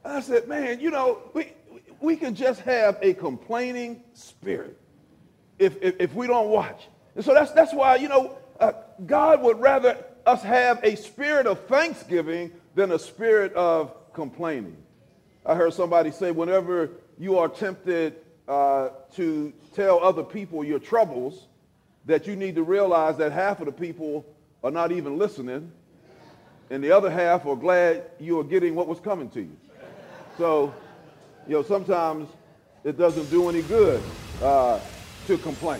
I said, man, we can just have a complaining spirit if we don't watch. And so that's why, God would rather us have a spirit of thanksgiving than a spirit of complaining. I heard somebody say, whenever you are tempted to tell other people your troubles, that you need to realize that half of the people are not even listening, and the other half are glad you are getting what was coming to you. So, sometimes it doesn't do any good to complain.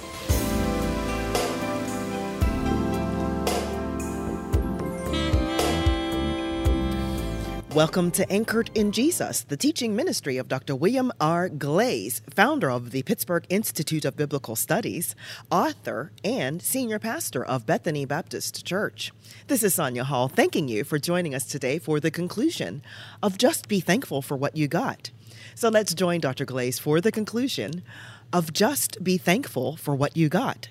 Welcome to Anchored in Jesus, the teaching ministry of Dr. William R. Glaze, founder of the Pittsburgh Institute of Biblical Studies, author, and senior pastor of Bethany Baptist Church. This is Sonia Hall thanking you for joining us today for the conclusion of Just Be Thankful for What You Got. So let's join Dr. Glaze for the conclusion of Just Be Thankful for What You Got.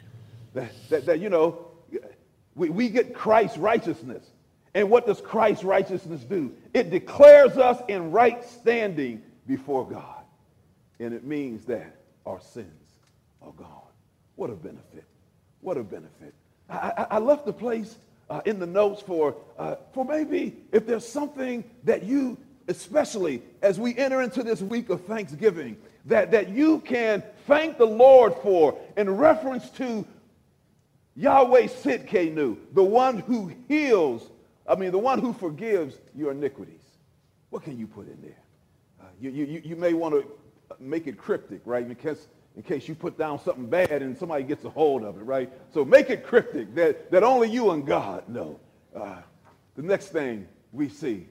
We get Christ's righteousness. And what does Christ's righteousness do? It declares us in right standing before God. And it means that our sins are gone. What a benefit. What a benefit. I left the place in the notes for maybe if there's something that you, especially as we enter into this week of Thanksgiving, that you can thank the Lord for in reference to Yahweh Sidkenu, the one who the one who forgives your iniquities. What can you put in there? You may want to make it cryptic, right? In case you put down something bad and somebody gets a hold of it, right? So make it cryptic that only you and God know. The next thing we see,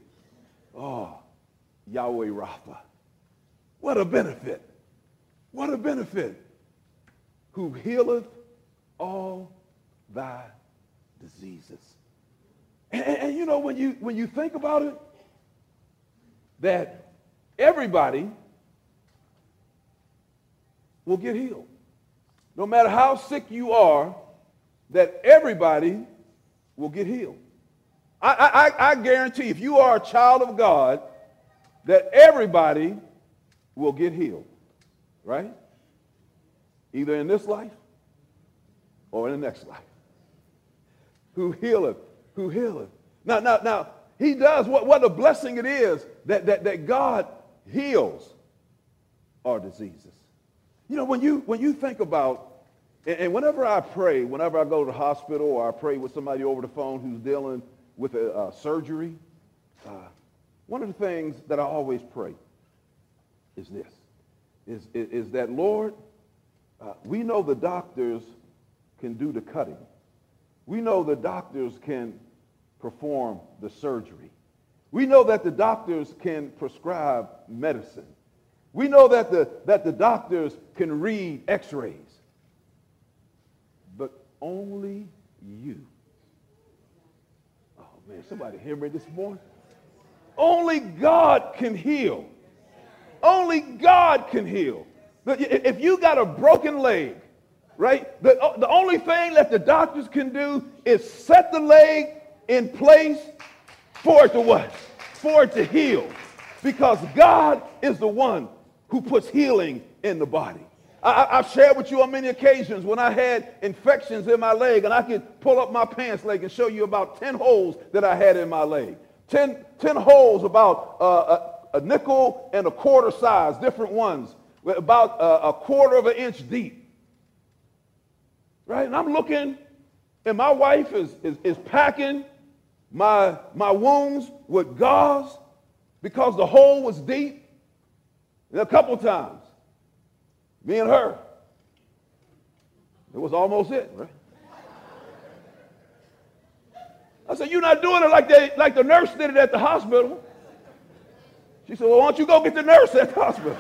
Yahweh Rapha. What a benefit. What a benefit. Who healeth all thy diseases. And when you think about it, that everybody will get healed. No matter how sick you are, that everybody will get healed. I guarantee if you are a child of God, that everybody will get healed, right? Either in this life or in the next life. Who healeth. Now, he does. What a blessing it is that God heals our diseases. When you think about, and whenever I pray, whenever I go to the hospital or I pray with somebody over the phone who's dealing with a surgery, one of the things that I always pray is this, is that, Lord, we know the doctors can do the cutting. We know the doctors can perform the surgery. We know that the doctors can prescribe medicine. We know that the doctors can read x-rays. But only you. Oh man, somebody hear me this morning? Only God can heal. Only God can heal. If you got a broken leg, right? The only thing that the doctors can do is set the leg in place for it to what? For it to heal. Because God is the one who puts healing in the body. I've shared with you on many occasions when I had infections in my leg, and I could pull up my pants leg and show you about 10 holes that I had in my leg. 10 holes about a nickel and a quarter size, different ones, about a quarter of an inch deep. Right? And I'm looking, and my wife is packing my wounds with gauze because the hole was deep. And a couple times, me and her, it was almost it, right? I said, you're not doing it like the nurse did it at the hospital. She said, well, why don't you go get the nurse at the hospital?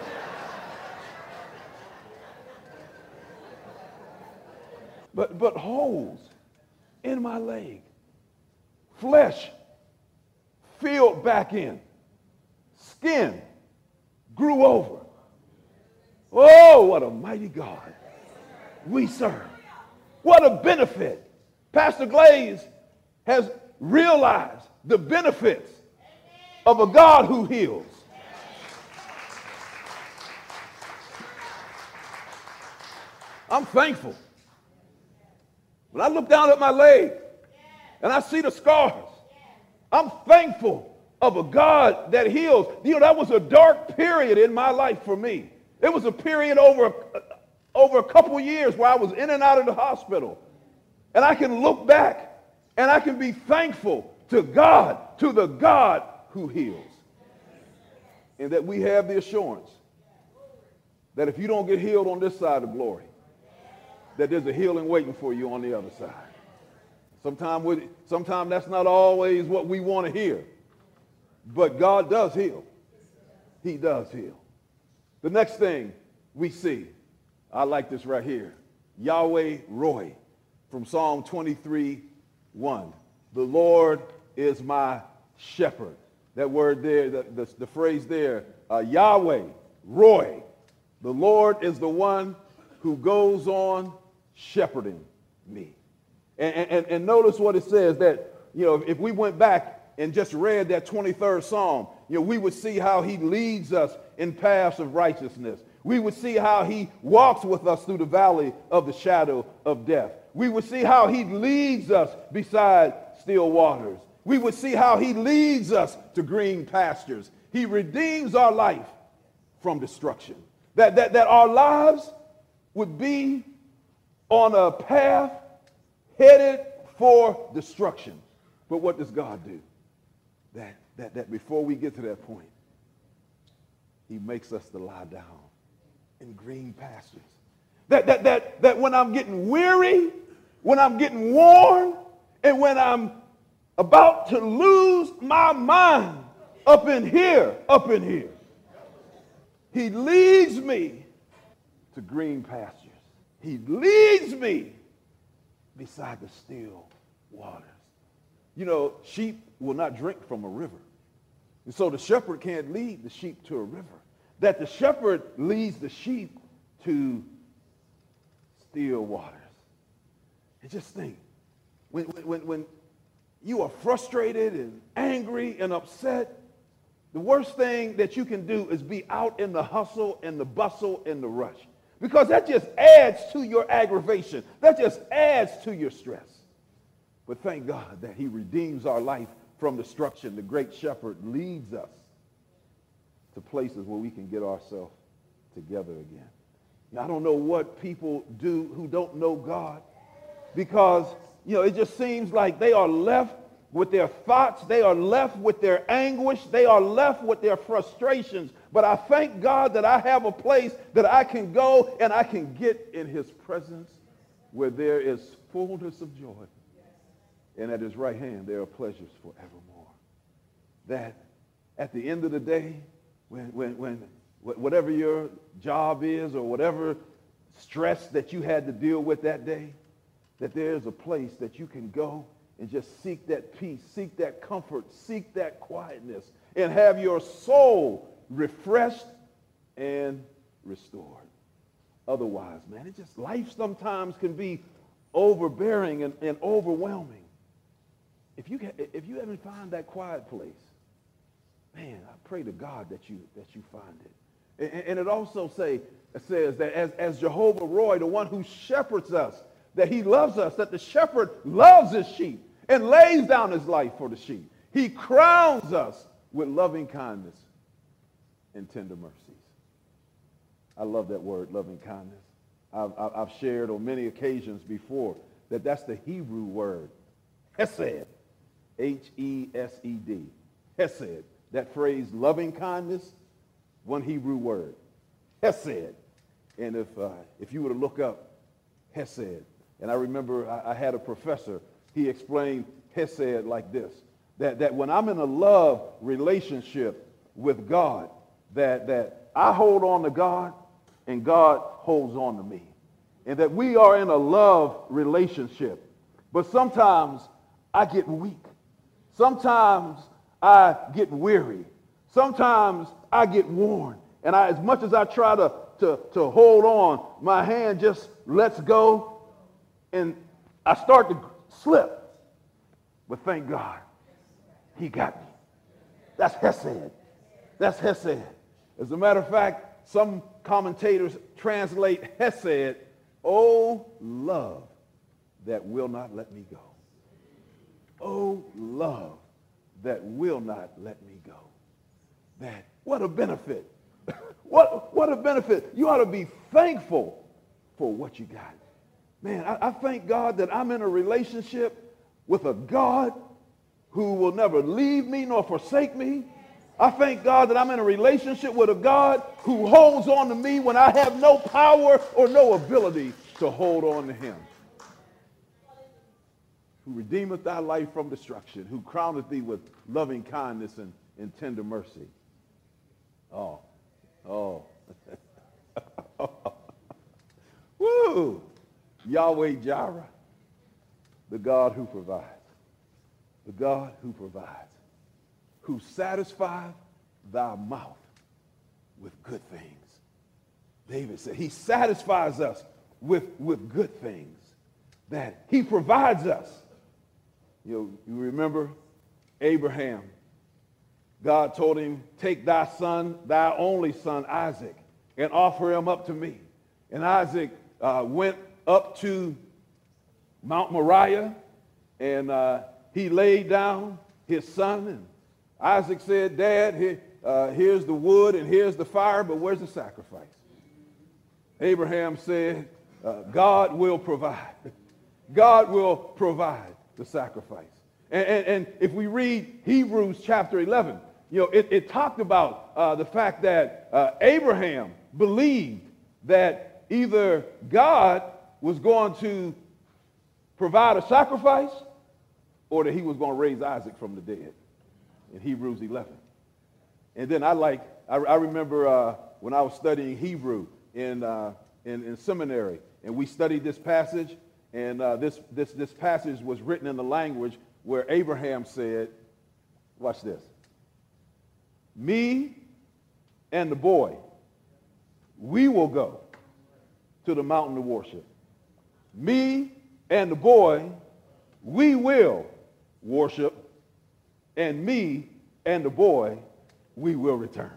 But holes in my leg, flesh filled back in, skin grew over. Oh, what a mighty God we serve. What a benefit. Pastor Glaze has realized the benefits of a God who heals. I'm thankful. When I look down at my leg and I see the scars, I'm thankful of a God that heals. You know, that was a dark period in my life for me. It was a period over a couple years where I was in and out of the hospital. And I can look back and I can be thankful to God, to the God who heals. And that we have the assurance that if you don't get healed on this side of glory, that there's a healing waiting for you on the other side. Sometimes that's not always what we want to hear. But God does heal. He does heal. The next thing we see, I like this right here. Yahweh Roy from Psalm 23:1. The Lord is my shepherd. That word there, the phrase there, Yahweh Roy. The Lord is the one who goes on shepherding me. And notice what it says that, you know, if we went back and just read that 23rd Psalm, you know, we would see how he leads us in paths of righteousness. We would see how he walks with us through the valley of the shadow of death. We would see how he leads us beside still waters. We would see how he leads us to green pastures. He redeems our life from destruction. That our lives would be on a path headed for destruction. But what does God do? That before we get to that point, he makes us to lie down in green pastures. That when I'm getting weary, when I'm getting worn, and when I'm about to lose my mind up in here, he leads me to green pastures. He leads me beside the still waters. You know, sheep will not drink from a river. And so the shepherd can't lead the sheep to a river. That the shepherd leads the sheep to still waters. And just think, when you are frustrated and angry and upset, the worst thing that you can do is be out in the hustle and the bustle and the rush. Because that just adds to your aggravation. That just adds to your stress. But thank God that he redeems our life from destruction. The great shepherd leads us to places where we can get ourselves together again. Now, I don't know what people do who don't know God, because, you know, it just seems like they are left with their thoughts, they are left with their anguish, they are left with their frustrations. But I thank God that I have a place that I can go and I can get in his presence where there is fullness of joy. And at his right hand there are pleasures forevermore. That at the end of the day, when whatever your job is or whatever stress that you had to deal with that day, that there's a place that you can go and just seek that peace, seek that comfort, seek that quietness, and have your soul refreshed and restored. Otherwise, man, it just, life sometimes can be overbearing and overwhelming. If you haven't found that quiet place, man, I pray to God that you find it. And it also says that as Jehovah Roy, the one who shepherds us, that he loves us, that the shepherd loves his sheep and lays down his life for the sheep. He crowns us with loving kindness and tender mercies. I love that word, loving kindness. I've shared on many occasions before that that's the Hebrew word, hesed, H-E-S-E-D, hesed. That phrase, loving kindness, one Hebrew word, hesed. And if you were to look up hesed, and I remember I had a professor, he explained hesed like this, that when I'm in a love relationship with God, that I hold on to God and God holds on to me. And that we are in a love relationship. But sometimes I get weak. Sometimes I get weary. Sometimes I get worn. And as much as I try to hold on, my hand just lets go and I start to slip. But thank God, he got me. That's hesed. That's hesed. As a matter of fact, some commentators translate hesed Oh, love that will not let me go. Oh, love that will not let me go. That, what a benefit. What a benefit. You ought to be thankful for what you got. Man, I thank God that I'm in a relationship with a God who will never leave me nor forsake me. I thank God that I'm in a relationship with a God who holds on to me when I have no power or no ability to hold on to him. Who redeemeth thy life from destruction, who crowneth thee with loving kindness and tender mercy. Oh. Woo! Yahweh Jireh, the God who provides. The God who provides. Who satisfieth thy mouth with good things. David said he satisfies us with good things. That he provides us. You remember Abraham. God told him, take thy son, thy only son, Isaac, and offer him up to me. And Isaac went up to Mount Moriah, and he laid down his son. And Isaac said, Dad, here's the wood and here's the fire, but where's the sacrifice? Abraham said, God will provide. God will provide the sacrifice. And if we read Hebrews chapter 11, it talked about the fact that Abraham believed that either God was going to provide a sacrifice or that he was going to raise Isaac from the dead in Hebrews 11. And then I remember when I was studying Hebrew in seminary, and we studied this passage, and this passage was written in the language where Abraham said, watch this, me and the boy, we will go to the mountain to worship. Me and the boy, we will worship. And me and the boy, we will return.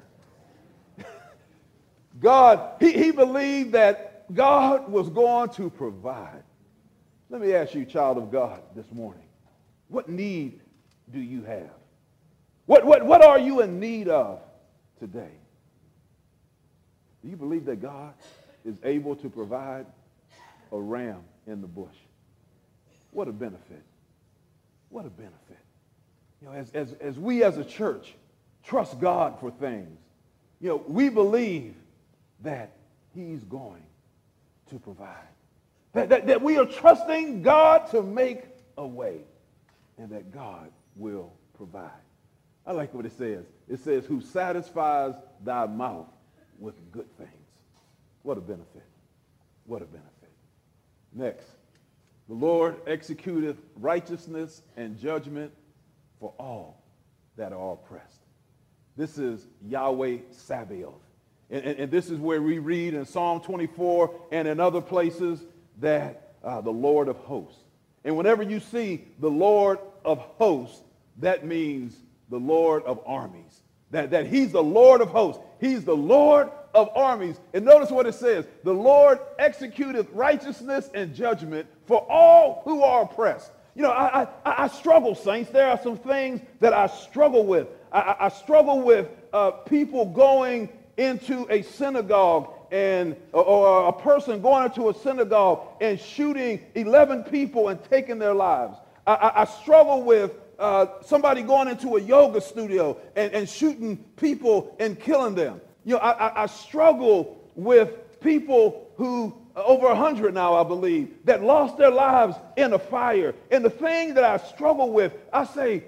God, he believed that God was going to provide. Let me ask you, child of God, this morning, what need do you have? What are you in need of today? Do you believe that God is able to provide a ram in the bush? What a benefit. What a benefit. As we as a church trust God for things, we believe that he's going to provide. That we are trusting God to make a way, and that God will provide. I like what it says. It says, who satisfies thy mouth with good things. What a benefit. What a benefit. Next, the Lord executeth righteousness and judgment for all that are oppressed. This is Yahweh Sabaoth. And this is where we read in Psalm 24 and in other places that the Lord of hosts. And whenever you see the Lord of hosts, that means the Lord of armies. That he's the Lord of hosts. He's the Lord of armies. And notice what it says. The Lord executeth righteousness and judgment for all who are oppressed. I struggle, saints. There are some things that I struggle with. I struggle with people going into a synagogue or a person going into a synagogue and shooting 11 people and taking their lives. I struggle with somebody going into a yoga studio and shooting people and killing them. I struggle with people who, over 100 now, I believe, that lost their lives in a fire. And the thing that I struggle with, I say,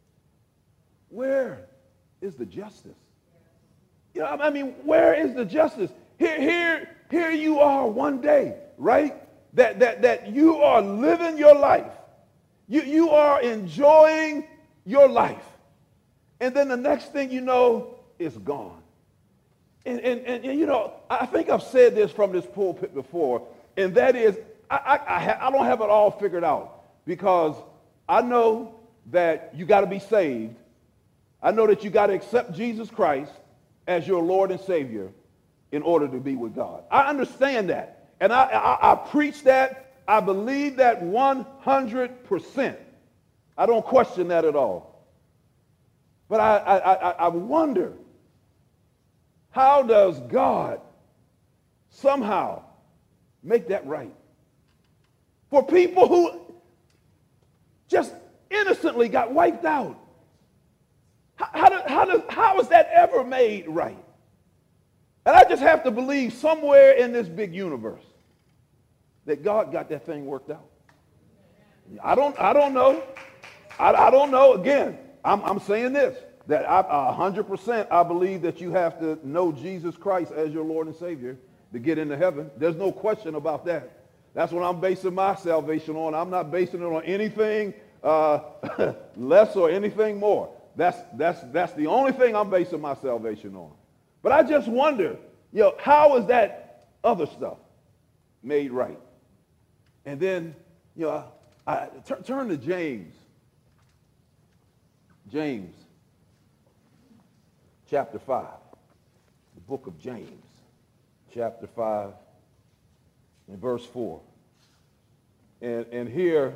where is the justice? Where is the justice? Here you are one day, right? That you are living your life. You are enjoying your life. And then the next thing you know, it's gone. And I think I've said this from this pulpit before, and that is, I don't have it all figured out, because I know that you got to be saved. I know that you got to accept Jesus Christ as your Lord and Savior in order to be with God. I understand that. And I preach that. I believe that 100%. I don't question that at all. But I wonder, how does God somehow make that right? For people who just innocently got wiped out. How is that ever made right? And I just have to believe somewhere in this big universe that God got that thing worked out. I don't know. I don't know. Again, I'm saying this, that 100% I believe that you have to know Jesus Christ as your Lord and Savior to get into heaven. There's no question about that. That's what I'm basing my salvation on. I'm not basing it on anything less or anything more. That's the only thing I'm basing my salvation on. But I just wonder, how is that other stuff made right? And then, I turn to James. James, chapter 5. The book of James, chapter 5, and verse 4. And here,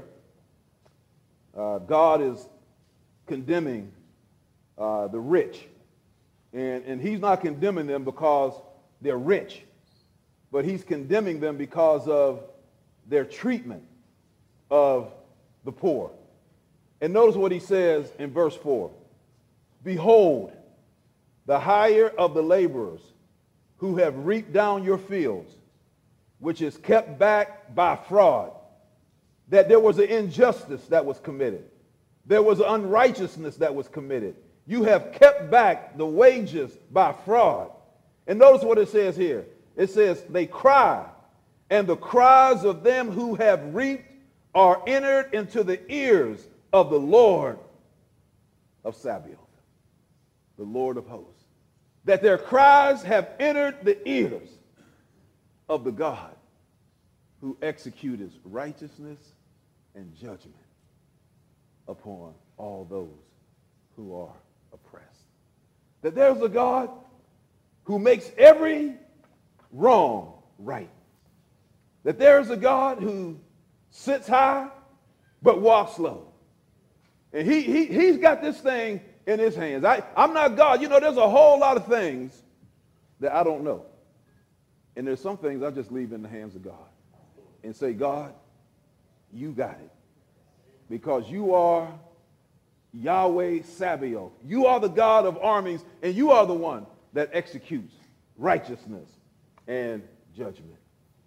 God is condemning the rich. And he's not condemning them because they're rich, but he's condemning them because of their treatment of the poor. And notice what he says in verse 4. Behold, the hire of the laborers who have reaped down your fields, which is kept back by fraud. That there was an injustice that was committed. There was unrighteousness that was committed. You have kept back the wages by fraud. And notice what it says here. It says, they cry, and the cries of them who have reaped are entered into the ears of the Lord of Sabaoth, the Lord of hosts. That their cries have entered the ears of the God who executes righteousness and judgment upon all those who are oppressed. That there's a God who makes every wrong right. That there's a God who sits high but walks low. And he's got this thing in his hands. I'm not God. There's a whole lot of things that I don't know. And there's some things I just leave in the hands of God and say, God, you got it. Because you are Yahweh Sabaoth. You are the God of armies, and you are the one that executes righteousness and judgment.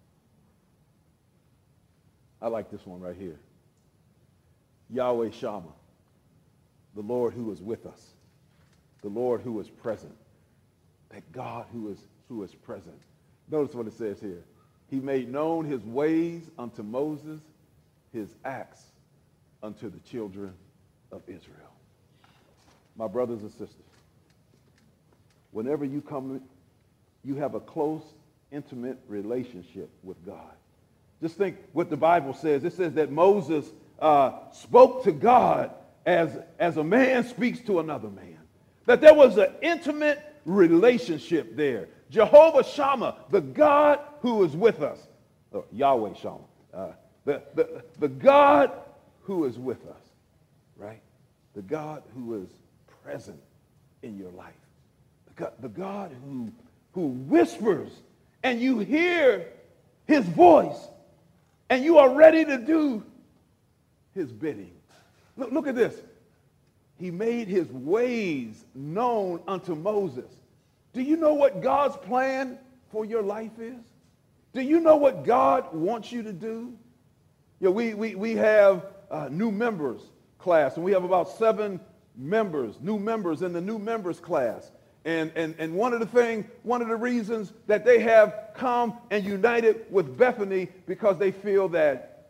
I like this one right here. Yahweh Shammah, the Lord who is with us, the Lord who is present, that God who is present. Notice what it says here. He made known his ways unto Moses, his acts unto the children of Israel. My brothers and sisters, whenever you come, you have a close, intimate relationship with God. Just think what the Bible says. It says that Moses spoke to God as a man speaks to another man. That there was an intimate relationship there. Jehovah Shammah, the God who is with us. Yahweh Shammah. The God who is with us, right? The God who is present in your life. The God who whispers and you hear his voice and you are ready to do his bidding. Look at this. He made his ways known unto Moses. Do you know what God's plan for your life is? Do you know what God wants you to do? We have new members class, and we have about 7 new members in the new members class. And one of the reasons that they have come and united with Bethany because they feel that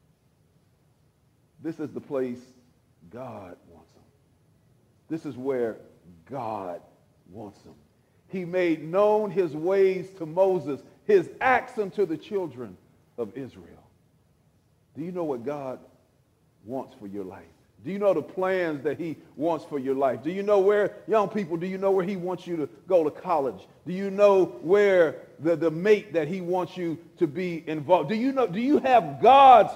this is the place God wants them. This is where God wants them. He made known his ways to Moses, his acts unto the children of Israel. Do you know what God wants for your life? Do you know the plans that he wants for your life? Do you know where, young people, do you know where he wants you to go to college? Do you know where the mate that he wants you to be involved? Do you have God's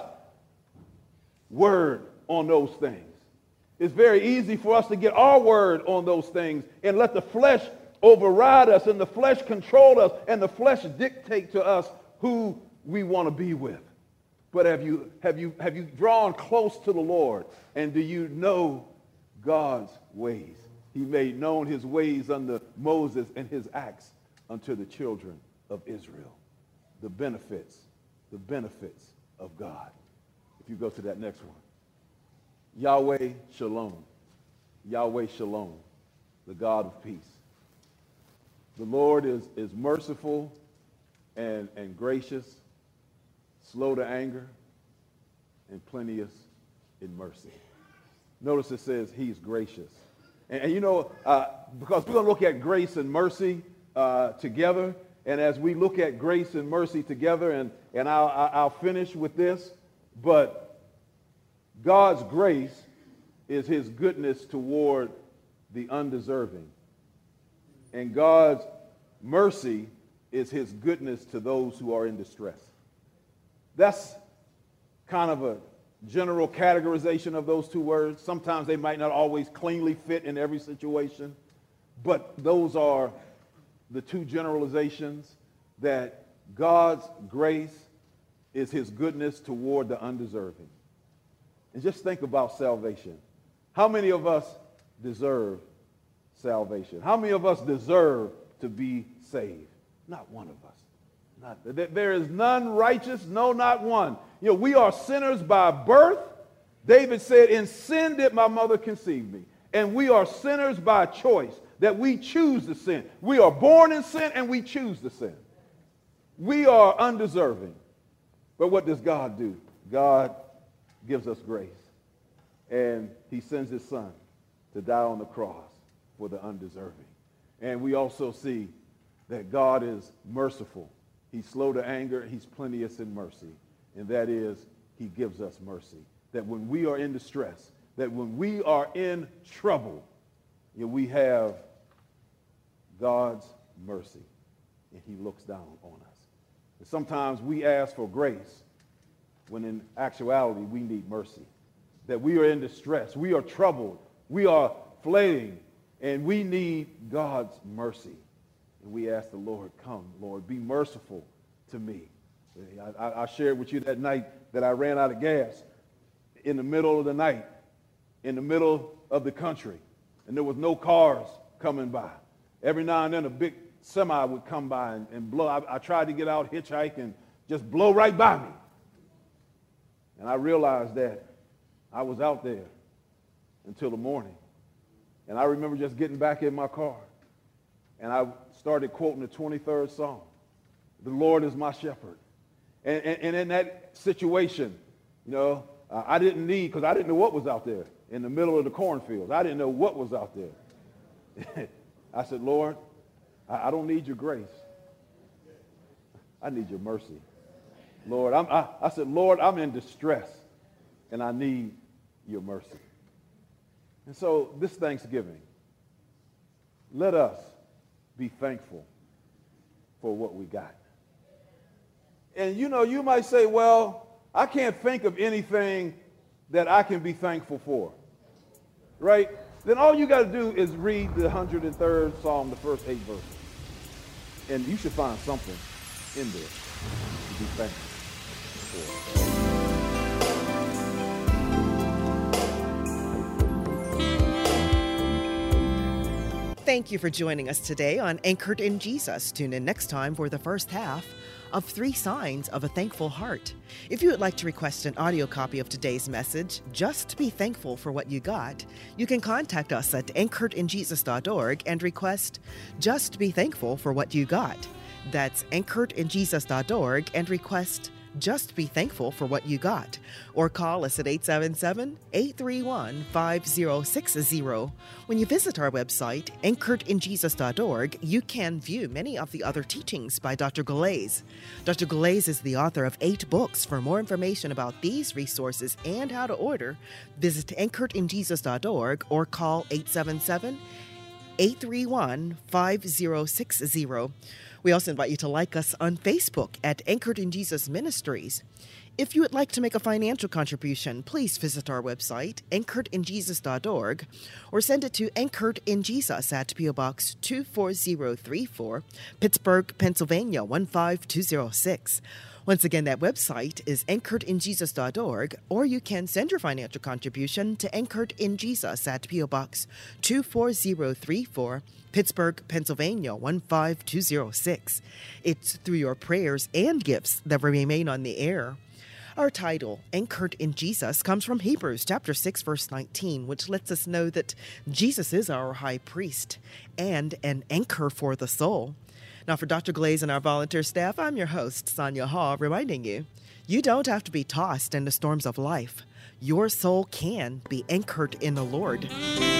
word on those things? It's very easy for us to get our word on those things and let the flesh override us and the flesh control us and the flesh dictate to us who we want to be with. But have you drawn close to the Lord, and do you know God's ways? He made known his ways unto Moses and his acts unto the children of Israel. The benefits of God. If you go to that next one. Yahweh Shalom. Yahweh Shalom, the God of peace. The Lord is merciful and gracious, slow to anger, and plenteous in mercy. Notice it says he's gracious. And you know, because we're going to look at grace and mercy together. And as we look at grace and mercy together, and I'll finish with this, but God's grace is his goodness toward the undeserving. And God's mercy is his goodness to those who are in distress. That's kind of a general categorization of those two words. Sometimes they might not always cleanly fit in every situation, but those are the two generalizations, that God's grace is his goodness toward the undeserving. And just think about salvation. How many of us deserve salvation? How many of us deserve to be saved? Not one of us. There is none righteous, no, not one. You know, we are sinners by birth. David said, in sin did my mother conceive me. And we are sinners by choice, that we choose to sin. We are born in sin and we choose to sin. We are undeserving. But what does God do? God gives us grace. And he sends his son to die on the cross for the undeserving. And we also see that God is merciful. He's slow to anger. He's plenteous in mercy. And that is, he gives us mercy. That when we are in distress, that when we are in trouble, you know, we have God's mercy. And he looks down on us. And sometimes we ask for grace when in actuality we need mercy. That we are in distress. We are troubled. We are flaying. And we need God's mercy. And we ask the Lord, come, Lord, be merciful to me. I shared with you that night that I ran out of gas in the middle of the night, in the middle of the country, and there was no cars coming by. Every now and then a big semi would come by and blow. I tried to get out, hitchhike, and just blow right by me. And I realized that I was out there until the morning. And I remember just getting back in my car, and I started quoting the 23rd Psalm. The Lord is my shepherd. And in that situation, you know, I didn't need, because I didn't know what was out there in the middle of the cornfields. I didn't know what was out there. I said, Lord, I don't need your grace. I need your mercy. Lord, I said, Lord, I'm in distress, and I need your mercy. And so this Thanksgiving, let us be thankful for what we got. And you know, you might say, well, I can't think of anything that I can be thankful for, right? Then all you got to do is read the 103rd Psalm, the first 8 verses. And you should find something in there to be thankful for. Thank you for joining us today on Anchored in Jesus. Tune in next time for the first half of 3 Signs of a Thankful Heart. If you would like to request an audio copy of today's message, Just Be Thankful for What You Got, you can contact us at anchoredinjesus.org and request Just Be Thankful for What You Got. That's anchoredinjesus.org and request Just be thankful for what you got. Or call us at 877-831-5060. When you visit our website, anchoredinjesus.org, you can view many of the other teachings by Dr. Galais. Dr. Galais is the author of 8 books. For more information about these resources and how to order, visit anchoredinjesus.org or call 877-831-5060. We also invite you to like us on Facebook at Anchored in Jesus Ministries. If you would like to make a financial contribution, please visit our website, anchoredinjesus.org, or send it to Anchored in Jesus at P.O. Box 24034, Pittsburgh, Pennsylvania 15206. Once again, that website is anchoredinjesus.org, or you can send your financial contribution to Anchored in Jesus at P.O. Box 24034, Pittsburgh, Pennsylvania 15206. It's through your prayers and gifts that we remain on the air. Our title, Anchored in Jesus, comes from Hebrews chapter 6, verse 19, which lets us know that Jesus is our high priest and an anchor for the soul. Now, for Dr. Galais and our volunteer staff, I'm your host, Sonia Hall, reminding you, you don't have to be tossed in the storms of life. Your soul can be anchored in the Lord.